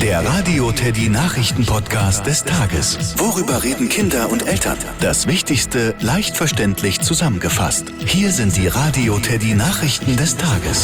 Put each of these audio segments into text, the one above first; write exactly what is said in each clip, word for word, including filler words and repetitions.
Der Radio Teddy Nachrichten-Podcast des Tages. Worüber reden Kinder und Eltern? Das Wichtigste leicht verständlich zusammengefasst. Hier sind die Radio Teddy Nachrichten des Tages.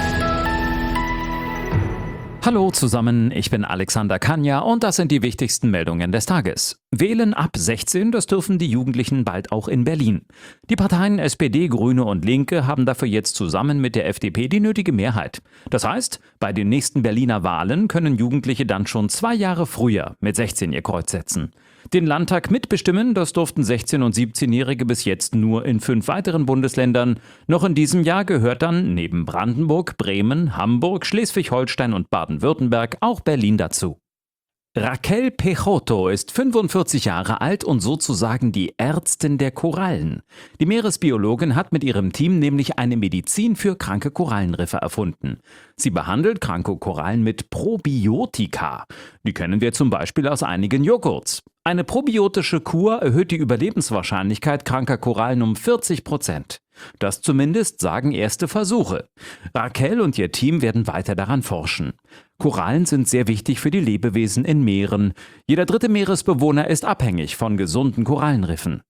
Hallo zusammen, ich bin Alexander Kania und das sind die wichtigsten Meldungen des Tages. Wählen ab sechzehn, das dürfen die Jugendlichen bald auch in Berlin. Die Parteien S P D, Grüne und Linke haben dafür jetzt zusammen mit der F D P die nötige Mehrheit. Das heißt, bei den nächsten Berliner Wahlen können Jugendliche dann schon zwei Jahre früher mit sechzehn ihr Kreuz setzen. Den Landtag mitbestimmen, das durften sechzehn- und siebzehnjährige bis jetzt nur in fünf weiteren Bundesländern. Noch in diesem Jahr gehört dann neben Brandenburg, Bremen, Hamburg, Schleswig-Holstein und Baden-Württemberg auch Berlin dazu. Raquel Pechotto ist fünfundvierzig Jahre alt und sozusagen die Ärztin der Korallen. Die Meeresbiologin hat mit ihrem Team nämlich eine Medizin für kranke Korallenriffe erfunden. Sie behandelt kranke Korallen mit Probiotika. Die kennen wir zum Beispiel aus einigen Joghurts. Eine probiotische Kur erhöht die Überlebenswahrscheinlichkeit kranker Korallen um vierzig Prozent. Das zumindest sagen erste Versuche. Raquel und ihr Team werden weiter daran forschen. Korallen sind sehr wichtig für die Lebewesen in Meeren. Jeder dritte Meeresbewohner ist abhängig von gesunden Korallenriffen.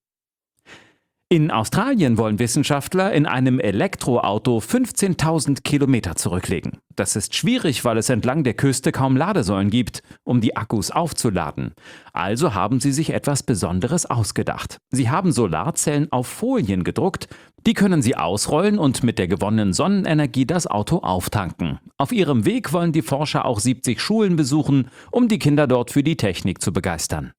In Australien wollen Wissenschaftler in einem Elektroauto fünfzehntausend Kilometer zurücklegen. Das ist schwierig, weil es entlang der Küste kaum Ladesäulen gibt, um die Akkus aufzuladen. Also haben sie sich etwas Besonderes ausgedacht. Sie haben Solarzellen auf Folien gedruckt, die können sie ausrollen und mit der gewonnenen Sonnenenergie das Auto auftanken. Auf ihrem Weg wollen die Forscher auch siebzig Schulen besuchen, um die Kinder dort für die Technik zu begeistern.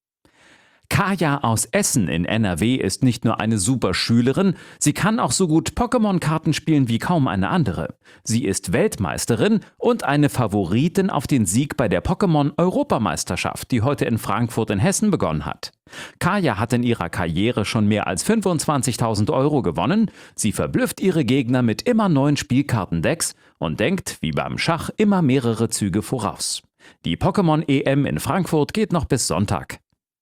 Kaya aus Essen in N R W ist nicht nur eine super Schülerin, sie kann auch so gut Pokémon-Karten spielen wie kaum eine andere. Sie ist Weltmeisterin und eine Favoritin auf den Sieg bei der Pokémon-Europameisterschaft, die heute in Frankfurt in Hessen begonnen hat. Kaya hat in ihrer Karriere schon mehr als fünfundzwanzigtausend Euro gewonnen. Sie verblüfft ihre Gegner mit immer neuen Spielkartendecks und denkt, wie beim Schach, immer mehrere Züge voraus. Die Pokémon-E M in Frankfurt geht noch bis Sonntag.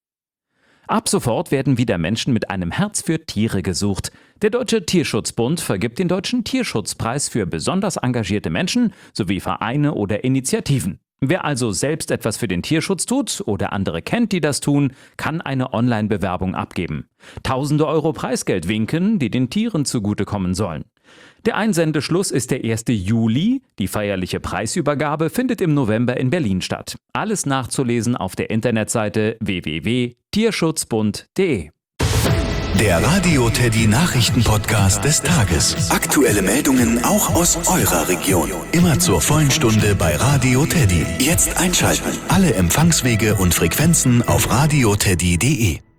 Ab sofort werden wieder Menschen mit einem Herz für Tiere gesucht. Der Deutsche Tierschutzbund vergibt den Deutschen Tierschutzpreis für besonders engagierte Menschen sowie Vereine oder Initiativen. Wer also selbst etwas für den Tierschutz tut oder andere kennt, die das tun, kann eine Online-Bewerbung abgeben. Tausende Euro Preisgeld winken, die den Tieren zugutekommen sollen. Der Einsendeschluss ist der erste Juli. Die feierliche Preisübergabe findet im November in Berlin statt. Alles nachzulesen auf der Internetseite w w w punkt tierschutzbund punkt de. Der Radio Teddy Nachrichten-Podcast des Tages. Aktuelle Meldungen auch aus eurer Region. Immer zur vollen Stunde bei Radio Teddy. Jetzt einschalten. Alle Empfangswege und Frequenzen auf radioteddy punkt de.